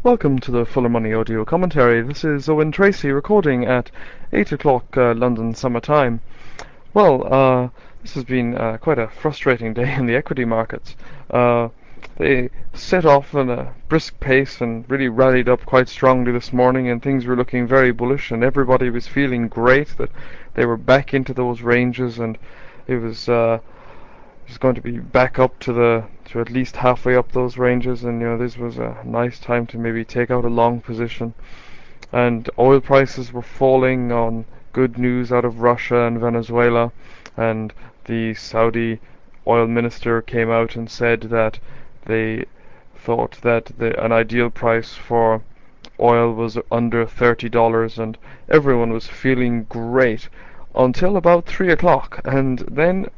Welcome to the Fuller Money audio commentary. This is Owen Tracy recording at 8 o'clock London summer time. This has been quite a frustrating day in the equity markets. They set off on a brisk pace and really rallied up quite strongly this morning, and things were looking very bullish, and everybody was feeling great that they were back into those ranges, and it was going to be back up to at least halfway up those ranges, and this was a nice time to maybe take out a long position. And oil prices were falling on good news out of Russia and Venezuela, and the Saudi oil minister came out and said that they thought that an ideal price for oil was under $30, and everyone was feeling great until about 3 o'clock, and then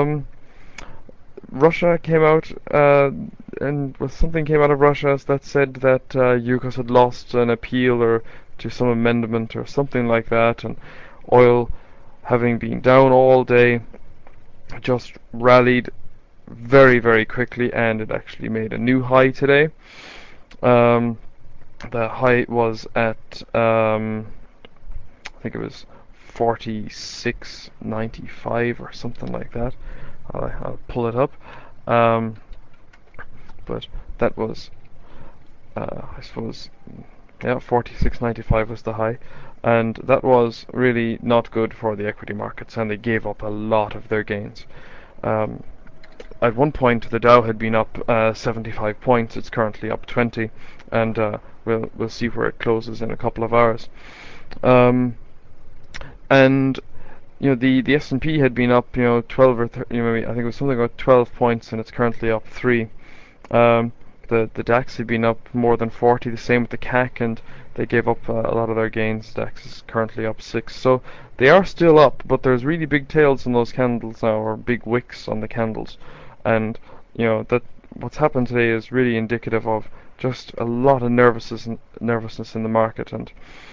Russia came out, and something came out of Russia that said that Yukos had lost an appeal or to some amendment or something like that, and oil, having been down all day, just rallied very, very quickly, and it actually made a new high today. The high was at, I think it was 46.95 or something like that. I'll pull it up. But that was, I suppose, 46.95 was the high, and that was really not good for the equity markets, and they gave up a lot of their gains. At one point, the Dow had been up 75 points. It's currently up 20, and we'll see where it closes in a couple of hours. And the S&P had been up 12 or maybe I think it was something like 12 points, and it's currently up 3. The DAX had been up more than 40, the same with the CAC, and they gave up a lot of their gains. DAX is currently up 6, so they are still up, but there's really big tails on those candles now, or big wicks on the candles, and that what's happened today is really indicative of just a lot of nervousness in the market, and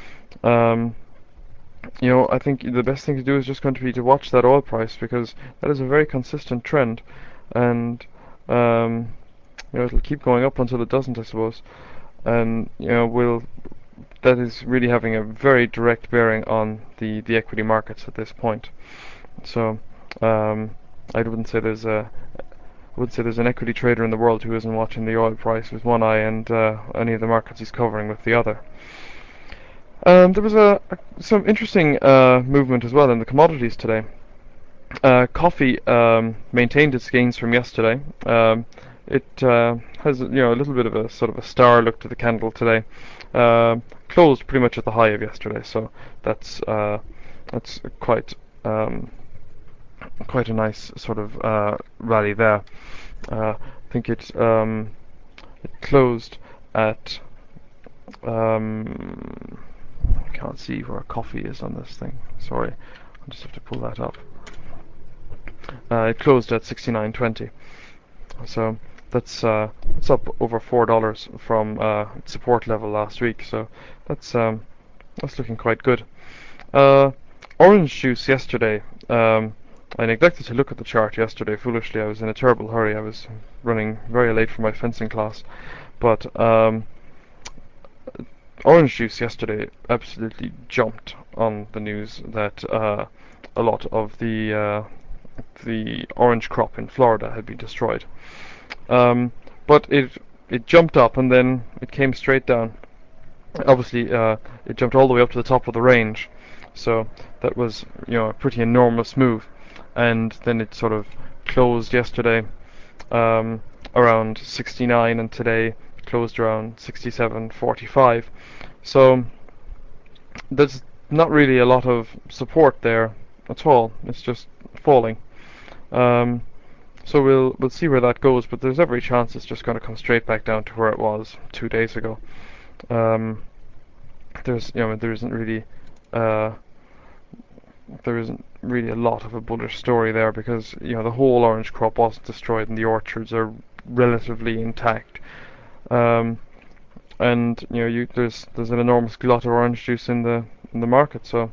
I think the best thing to do is just going to be to watch that oil price, because that is a very consistent trend, and it'll keep going up until it doesn't, I suppose. And that is really having a very direct bearing on the equity markets at this point. So I wouldn't say there's an equity trader in the world who isn't watching the oil price with one eye and any of the markets he's covering with the other. There was some interesting movement as well in the commodities today. Coffee maintained its gains from yesterday. It has a little bit of a sort of a star look to the candle today. Closed pretty much at the high of yesterday, so that's quite a nice sort of rally there. I think it closed at I can't see where coffee is on this thing. Sorry, I'll just have to pull that up. It closed at 69.20, so that's up over $4 from its support level last week. So that's looking quite good. Orange juice yesterday. I neglected to look at the chart yesterday. Foolishly, I was in a terrible hurry. I was running very late for my fencing class, but orange juice yesterday absolutely jumped on the news that a lot of the orange crop in Florida had been destroyed. But it jumped up, and then it came straight down. Obviously, it jumped all the way up to the top of the range, so that was a pretty enormous move. And then it sort of closed yesterday around 69, and today closed around 67.45. So there's not really a lot of support there at all. It's just falling. So we'll see where that goes, but there's every chance it's just going to come straight back down to where it was 2 days ago. There isn't really a lot of a bullish story there, because the whole orange crop wasn't destroyed and the orchards are relatively intact. And there's an enormous glut of orange juice in the market, so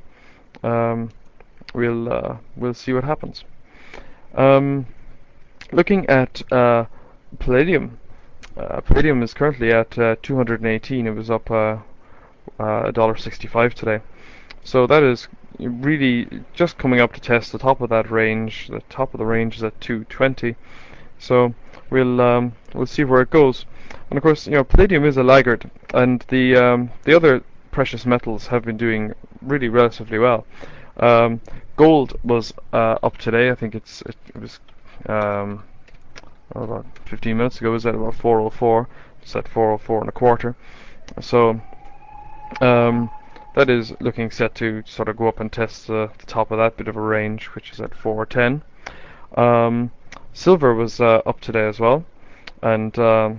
we'll see what happens. Looking at palladium, Palladium is currently at 218. It was up $1.65 today. So that is really just coming up to test the top of that range. The top of the range is at 220. So we'll see where it goes. And of course, palladium is a laggard, and the other precious metals have been doing really relatively well. Um, Gold was up today. I think it was about 15 minutes ago. It was at about 404. It's at 404 and a quarter. So um, that is looking set to sort of go up and test the top of that bit of a range, which is at 410. Silver was up today as well, and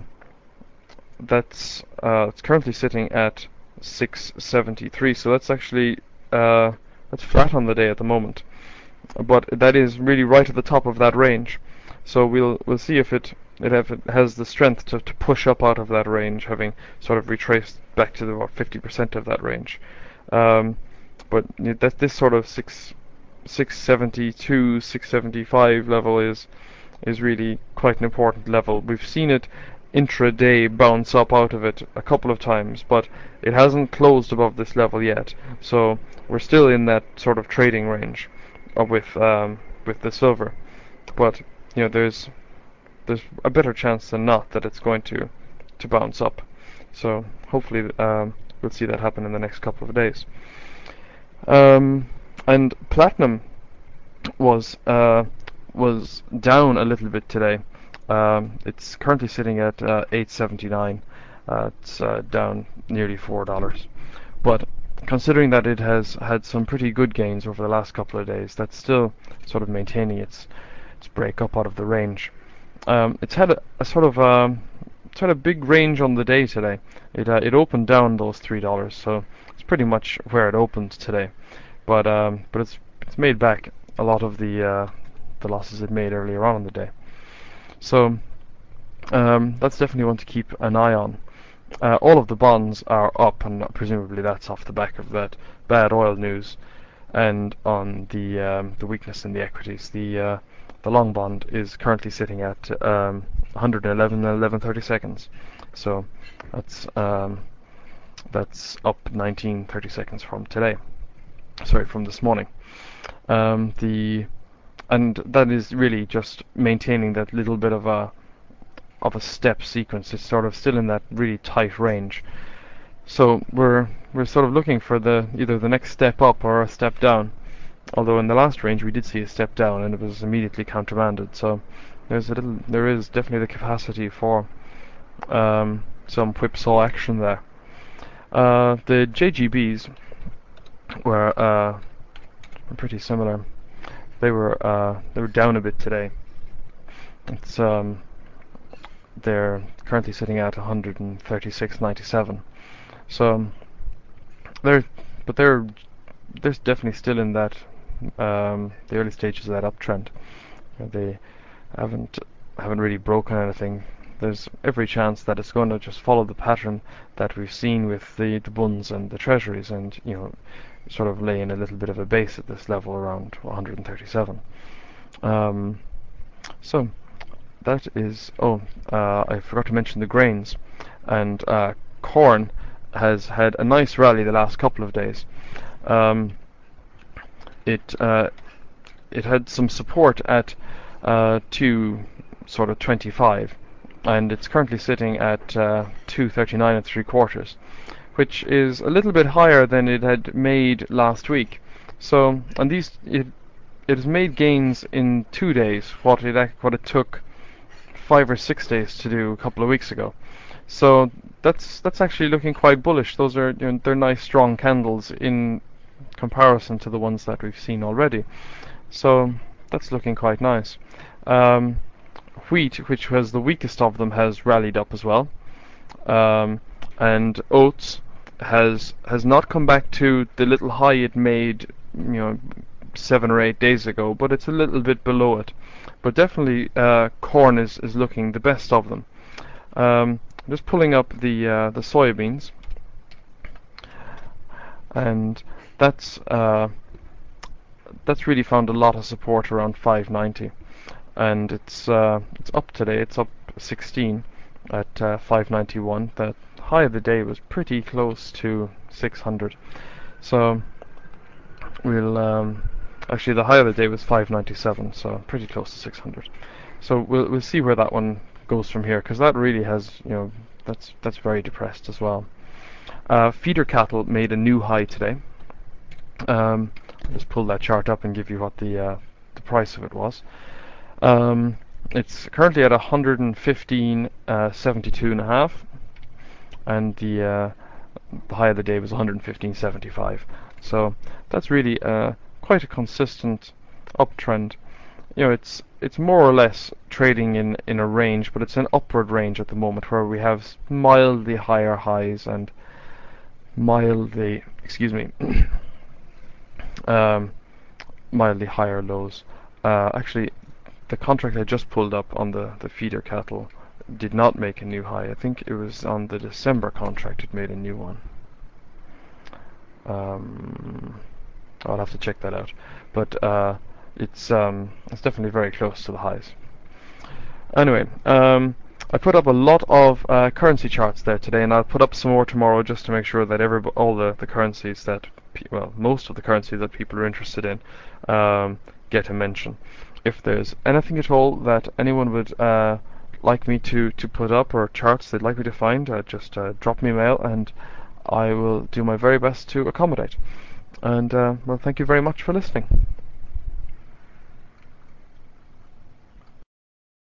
it's currently sitting at 673. So that's actually that's flat on the day at the moment, but that is really right at the top of that range. So we'll see if it has the strength to push up out of that range, having sort of retraced back to about 50% of that range. Um, but that this sort of 672, 675 level is really quite an important level. We've seen it intraday bounce up out of it a couple of times, but it hasn't closed above this level yet. So we're still in that sort of trading range with the silver. But there's a better chance than not that it's going to bounce up. So hopefully we'll see that happen in the next couple of days. And platinum was down a little bit today. It's currently sitting at 879. It's down nearly $4. But considering that it has had some pretty good gains over the last couple of days, that's still sort of maintaining its break up out of the range. It's had a sort of it's had a big range on the day today. It opened down those $3, so it's pretty much where it opened today. But it's made back a lot of the losses it made earlier on in the day. So that's definitely one to keep an eye on. All of the bonds are up, and presumably that's off the back of that bad oil news, and on the weakness in the equities. The long bond is currently sitting at 111 and 11 seconds. So that's up 19 30 seconds from today. Sorry, from this morning. And that is really just maintaining that little bit of a step sequence. It's sort of still in that really tight range. So we're sort of looking for either the next step up or a step down. Although in the last range we did see a step down and it was immediately countermanded. So there is definitely the capacity for some whipsaw action there. The JGBs were pretty similar. They were down a bit today. It's they're currently sitting at 136.97. So they're definitely still in that the early stages of that uptrend. They haven't really broken anything. There's every chance that it's going to just follow the pattern that we've seen with the bunds and the treasuries, and sort of lay in a little bit of a base at this level around 137. So that is. I forgot to mention the grains, and corn has had a nice rally the last couple of days. It had some support at 2 sort of 25, and it's currently sitting at 239 and 3/4, which is a little bit higher than it had made last week. So, and it has made gains in 2 days what it took 5 or 6 days to do a couple of weeks ago. So that's actually looking quite bullish. Those are they're nice strong candles in comparison to the ones that we've seen already. So that's looking quite nice. Wheat, which was the weakest of them, has rallied up as well. And oats has not come back to the little high it made 7 or 8 days ago, but it's a little bit below it. But definitely corn is looking the best of them. Just pulling up the soybeans, and that's really found a lot of support around 590, and it's up today. It's up 16, at 591. The high of the day was pretty close to 600. So we'll actually the high of the day was 597, so pretty close to 600. So we'll see where that one goes from here, because that really has, that's very depressed as well. Feeder cattle made a new high today. I'll just pull that chart up and give you what the price of it was. It's currently at 115.72 and a half, and the high of the day was 115.75. So that's really quite a consistent uptrend. It's more or less trading in a range, but it's an upward range at the moment where we have mildly higher highs and mildly, excuse me, mildly higher lows. Actually, the contract I just pulled up on the feeder cattle did not make a new high. I think it was on the December contract it made a new one. I'll have to check that out. But it's definitely very close to the highs. Anyway, I put up a lot of currency charts there today, and I'll put up some more tomorrow just to make sure that all the currencies that, most of the currencies that people are interested in get a mention. If there's anything at all that anyone would like me to put up, or charts they'd like me to find, just drop me a mail and I will do my very best to accommodate. And well, thank you very much for listening.